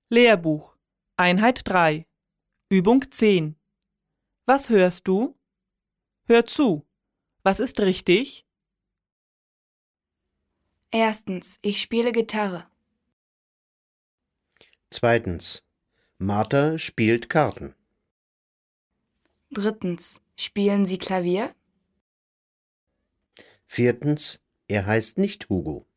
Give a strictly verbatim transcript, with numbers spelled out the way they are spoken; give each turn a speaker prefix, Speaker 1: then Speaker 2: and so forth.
Speaker 1: Lehrbuch Einheit drei Übung zehn. Was hörst du? Hör zu. Was ist richtig?
Speaker 2: Erstens, ich spiele Gitarre.
Speaker 3: Zweitens, Martha spielt Karten.
Speaker 2: Drittens, spielen Sie Klavier?
Speaker 3: Viertens, er heißt nicht Hugo.